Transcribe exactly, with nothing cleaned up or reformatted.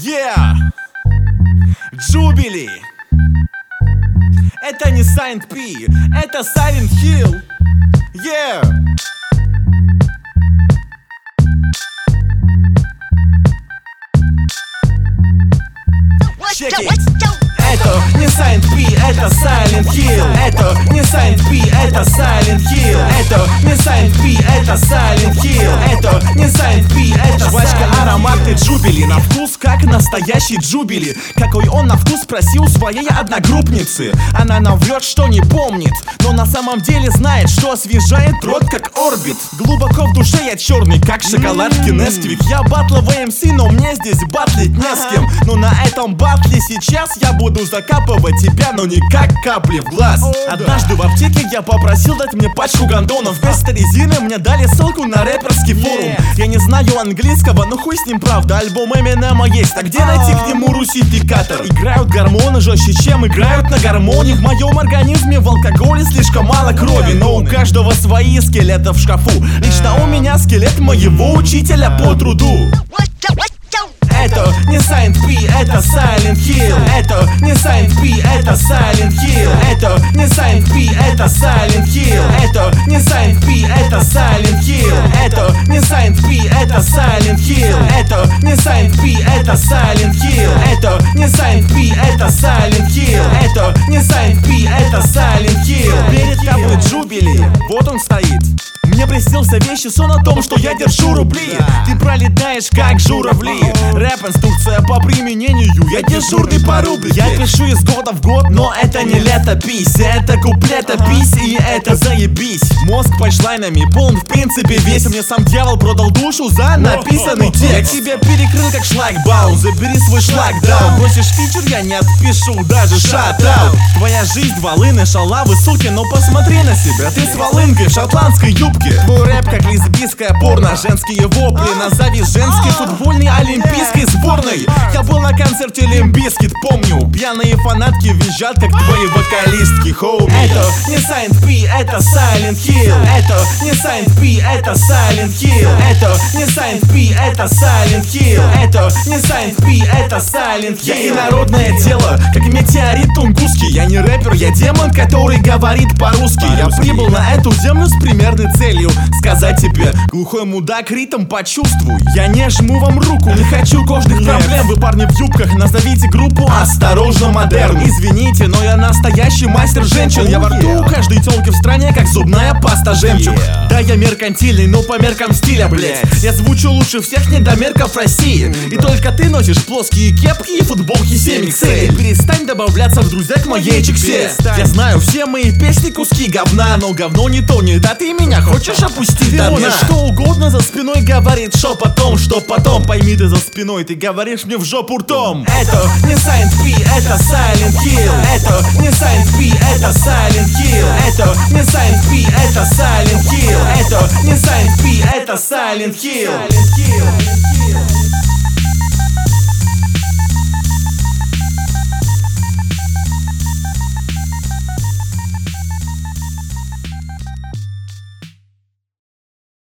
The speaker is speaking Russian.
Yeah! Jubilee. Это не Saint P, это Silent Hill. Yeah! Check it. Это не Saint P, это Silent Hill. Это не Saint P, это Silent Hill. Это не Saint P, это Silent Hill. Это не Saint P, это жвачка ароматный Jubilee. На вкус как настоящий Jubilee. Какой он на вкус, спросил своей одногруппницы. Она нам врет, что не помнит, но на самом деле знает, что освежает рот как орбит. Глубоко в душе я черный, как шоколадки Несквик. Я батловый эм си, но мне здесь батлить не с кем. Но на этом батле сейчас я буду закапывать тебя, но не как капли в глаз. Однажды в аптеке я попросил дать мне пачку гондонов. Вместо резины мне дали ссылку на рэперский форум. Я не знаю английского, но хуй с ним, правда. Альбом Эминема есть, а где найти к нему русификатор? Играют гормоны жестче, чем играют на гармонии. В моем организме в алкоголе слишком мало крови, но у каждого свои скелеты в шкафу. Лично у меня скелет моего учителя по труду. Это не Saint P, это Silent Hill. Это не Saint P, это Silent Hill. Это не Saint P, это Silent Hill. Это не Saint P, это Silent Hill. Это не Saint P, это Silent Hill. Это не Saint P, это Silent Hill. Это не Saint P, это Silent Hill. Это не Saint P, это Silent Hill. Перед тобой Jubilee, вот он стоит. Мне приснился вещий сон о том, что я держу рубли. Ты пролетаешь как журавли. Рэп-инструкция по применению, я дежурный по рубрике. Я пишу из года в год, но это не летопись. Это куплетопись, и это заебись. Мозг панчлайнами полон в принципе весь. Мне сам дьявол продал душу за написанный текст. Я тебя перекрыл как шлагбаум, забери свой шлагдаун. Просишь фичер, я не отпишу даже шатаут. Твоя жизнь волыны, шалавы, суки, но посмотри на себя. Ты с волынкой в шотландской юбке. Твой рэп как лесбийское порно, женские вопли. Назови женской футбольной олимпийской сборной. Я был на концерте Limp Bizkit, помню. Пьяные фанатки визжат, как твои вокалистки, хоуми. Это не Saint P, это Silent Hill. Это не Saint P, это Silent Hill. Это не Saint P, это Silent Hill. Это не Saint P, это Silent Hill. Я инородное тело, как метеорит тунгусский. Я не рэпер, я демон, который говорит по-русски. Я прибыл на эту землю с примерной целью сказать тебе: глухой мудак, ритм почувствуй. Я не жму вам руку, не хочу кожных Нет. проблем. Вы парни в юбках, назовите группу Осторожно, Модерн. Извините, но я настоящий мастер женщин. Я во рту у каждой тёлки в стране, как зубная паста жемчуг. yeah. Да, я меркантильный, но по меркам стиля, блять. Я звучу лучше всех недомерков России. И только ты носишь плоские кепки и футболки семь икс эль. Перестань добавляться в друзья к моей чиксе. Я знаю все мои песни куски говна, но говно не тонет, а ты меня хочешь опустить до дна. Что угодно за спиной говорит шепотом, что потом пойми ты за спиной, ты говоришь мне в жопу ртом. Это не Saint P, это Silent Hill. Это не Saint P, это Silent Hill. Это не Saint P, это Silent Hill. Это не Saint P, это Silent Hill.